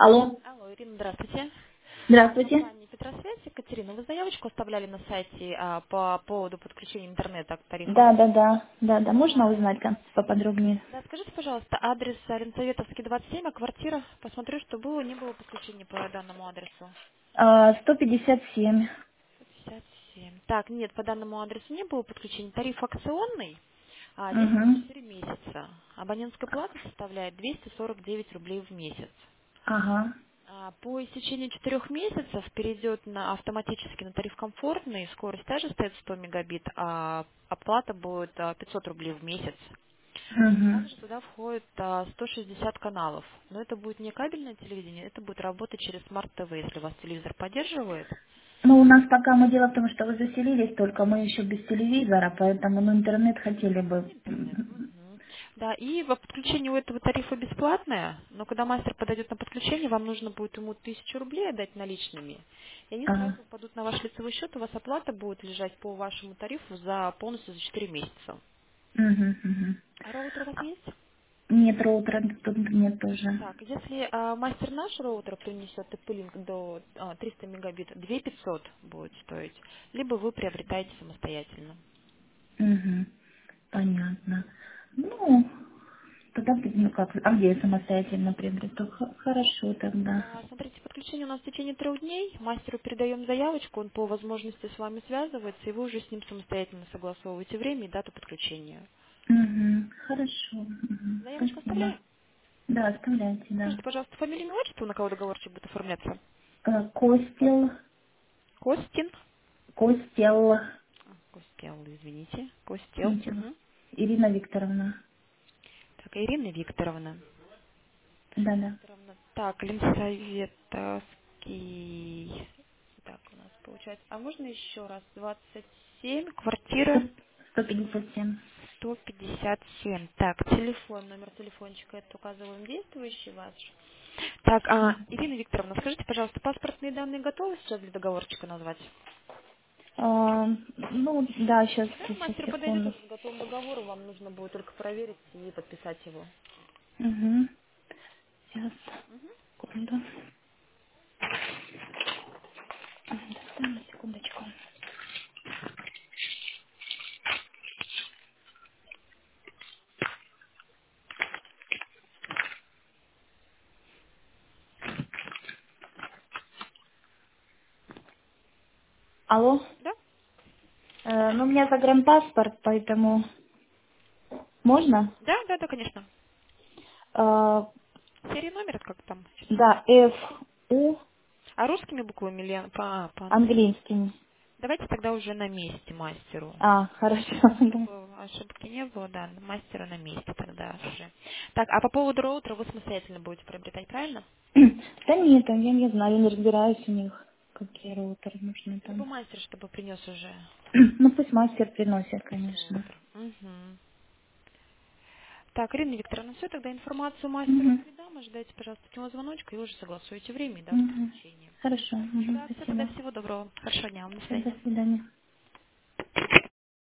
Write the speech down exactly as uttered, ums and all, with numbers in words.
Алло, Алло, Ирина, здравствуйте. А, здравствуйте. Компания Петросвязь, Екатерина, вы заявочку оставляли на сайте а, по поводу подключения интернета к тарифам? Да, да, да, да, да, можно Да. узнать там поподробнее? Да, скажите, пожалуйста, адрес а, Ленсоветовский, двадцать семь, а квартира? Посмотрю, что было, не было подключения по данному адресу. А, сто пятьдесят семь. пятьдесят семь. Так, нет, по данному адресу не было подключения. Тариф акционный, а, действует Угу. четыре месяца. Абонентская плата составляет двести сорок девять рублей в месяц. Ага. А, По истечении четырех месяцев перейдет на автоматически на тариф комфортный, скорость также стоит сто мегабит, а оплата будет а, пятьсот рублей в месяц. Угу. Также туда входит а, сто шестьдесят каналов. Но это будет не кабельное телевидение, это будет работать через Smart ти ви, если у вас телевизор поддерживает. Ну, у нас пока мы дело в том, что вы заселились, только мы еще без телевизора, поэтому ну, интернет хотели бы. Интернет. Мгм. Да, и во подключение у этого тарифа бесплатное, но когда мастер подойдет на подключение, вам нужно будет ему тысячу рублей отдать наличными, и они Ага. сразу упадут на ваш лицевой счет, у вас оплата будет лежать по вашему тарифу за полностью за четыре месяца. Угу, угу. А роутер у вас есть? Нет роутера, тут нет тоже. Так, если а, мастер наш роутер принесет ти пи-линк до а, триста мегабит, две тысячи пятьсот будет стоить, либо вы приобретаете самостоятельно. Угу. Понятно. Ну, тогда, ну как, а где я самостоятельно приобрету? Х- Хорошо тогда. А, Смотрите, подключение у нас в течение трех дней. Мастеру передаем заявочку, он по возможности с вами связывается, и вы уже с ним самостоятельно согласовываете время и дату подключения. Угу. Хорошо. Угу. Заявочку Спасибо. оставляем? Да, оставляйте, да. Скажите, пожалуйста, фамилию, имя, отчество, на кого договорчик будет оформляться? Э, Костел, Костин. Костел, А, Костел, извините. Костел. ничего. Мгм. Ирина Викторовна. Так, Ирина Викторовна. Да-да. Викторовна. Так, Ленсоветовский. Так, у нас получается. А можно еще раз? двадцать семь, Сто квартира сто пятьдесят семь. сто пятьдесят семь. Так, телефон, номер телефончика, это указываем действующий ваш. Так, а, Мгм. Ирина Викторовна, скажите, пожалуйста, паспортные данные готовы сейчас для договорчика назвать? А, ну, да, сейчас, Да, сейчас, мастер подойдет секунду. уже с готовым договором, вам нужно будет только проверить и подписать его. Угу. Сейчас, секунду. Ага, секундочку. Алло. Да? Э, ну, у меня загранпаспорт, поэтому можно? Да, да, да, конечно. Э, Серия номер, это как там? Сейчас. да, F, U, А русскими буквами или по- по-английски? английский. Давайте тогда уже на месте мастеру. А, хорошо, да. Чтобы ошибки не было, да, мастера на месте тогда уже. Так, а по поводу роутера вы самостоятельно будете приобретать, правильно? Да нет, я не знаю, я не разбираюсь у них, какие роутеры нужны Либо там. мастер, чтобы принес уже Ну, пусть мастер приносит, конечно. роутер. Мгм. Так, Ирина Викторовна, все, тогда информацию мастеру Угу. передам, ожидайте, пожалуйста, от него звоночка и уже согласуете время и дату Угу. подключения. Хорошо, угу. Да, все, тогда Спасибо. всего доброго. Хорошего дня вам, до Всё, до свидания. свидания.